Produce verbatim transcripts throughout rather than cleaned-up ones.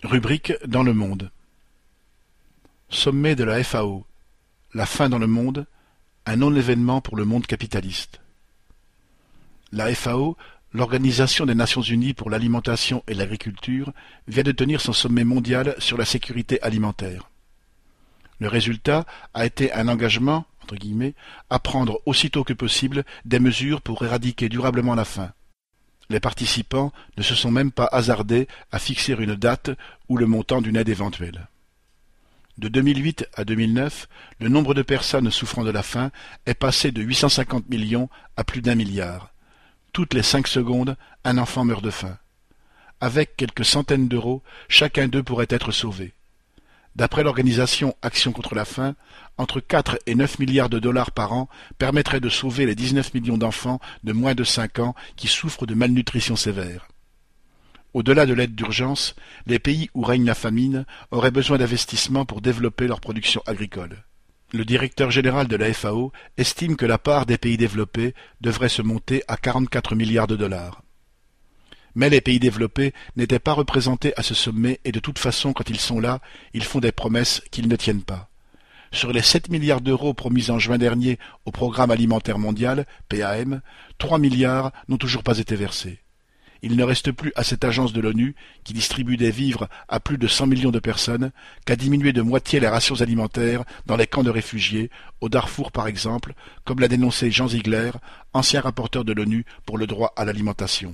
Rubrique dans le monde. Sommet de la F A O. La faim dans le monde, un non-événement pour le monde capitaliste. La F A O, l'Organisation des Nations Unies pour l'alimentation et l'agriculture, vient de tenir son sommet mondial sur la sécurité alimentaire. Le résultat a été un engagement, entre guillemets, à prendre aussitôt que possible des mesures pour éradiquer durablement la faim. Les participants ne se sont même pas hasardés à fixer une date ou le montant d'une aide éventuelle. De deux mille huit à deux mille neuf, le nombre de personnes souffrant de la faim est passé de huit cent cinquante millions à plus d'un milliard. Toutes les cinq secondes, un enfant meurt de faim. Avec quelques centaines d'euros, chacun d'eux pourrait être sauvé. D'après l'organisation Action contre la faim, entre quatre et neuf milliards de dollars par an permettraient de sauver les dix-neuf millions d'enfants de moins de cinq ans qui souffrent de malnutrition sévère. Au-delà de l'aide d'urgence, les pays où règne la famine auraient besoin d'investissements pour développer leur production agricole. Le directeur général de la F A O estime que la part des pays développés devrait se monter à quarante-quatre milliards de dollars. Mais les pays développés n'étaient pas représentés à ce sommet et de toute façon, quand ils sont là, ils font des promesses qu'ils ne tiennent pas. Sur les sept milliards d'euros promis en juin dernier au Programme alimentaire mondial, P A M, trois milliards n'ont toujours pas été versés. Il ne reste plus à cette agence de l'ONU, qui distribue des vivres à plus de cent millions de personnes, qu'à diminuer de moitié les rations alimentaires dans les camps de réfugiés, au Darfour par exemple, comme l'a dénoncé Jean Ziegler, ancien rapporteur de l'ONU pour le droit à l'alimentation.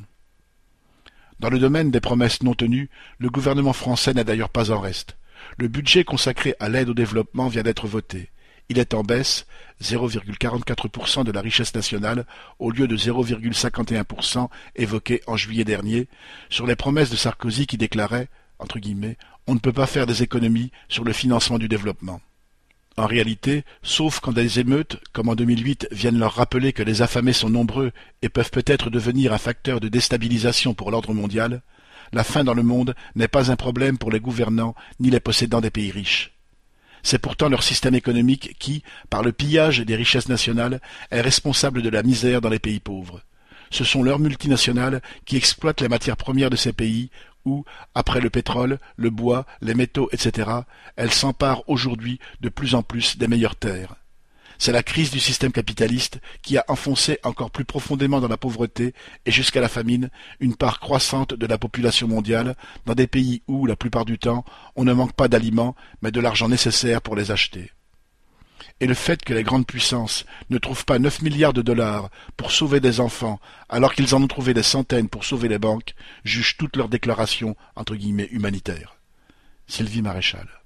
Dans le domaine des promesses non tenues, le gouvernement français n'a d'ailleurs pas en reste. Le budget consacré à l'aide au développement vient d'être voté. Il est en baisse, zéro virgule quarante-quatre pour cent de la richesse nationale au lieu de zéro virgule cinquante et un pour cent évoqué en juillet dernier, sur les promesses de Sarkozy qui déclarait, entre guillemets, « On ne peut pas faire des économies sur le financement du développement ». En réalité, sauf quand des émeutes, comme en deux mille huit, viennent leur rappeler que les affamés sont nombreux et peuvent peut-être devenir un facteur de déstabilisation pour l'ordre mondial, la faim dans le monde n'est pas un problème pour les gouvernants ni les possédants des pays riches. C'est pourtant leur système économique qui, par le pillage des richesses nationales, est responsable de la misère dans les pays pauvres. Ce sont leurs multinationales qui exploitent les matières premières de ces pays où, après le pétrole, le bois, les métaux, et cetera, elles s'emparent aujourd'hui de plus en plus des meilleures terres. C'est la crise du système capitaliste qui a enfoncé encore plus profondément dans la pauvreté et jusqu'à la famine une part croissante de la population mondiale dans des pays où, la plupart du temps, on ne manque pas d'aliments mais de l'argent nécessaire pour les acheter. Et le fait que les grandes puissances ne trouvent pas neuf milliards de dollars pour sauver des enfants alors qu'ils en ont trouvé des centaines pour sauver les banques juge toutes leurs déclarations entre guillemets humanitaires. Sylvie Maréchal.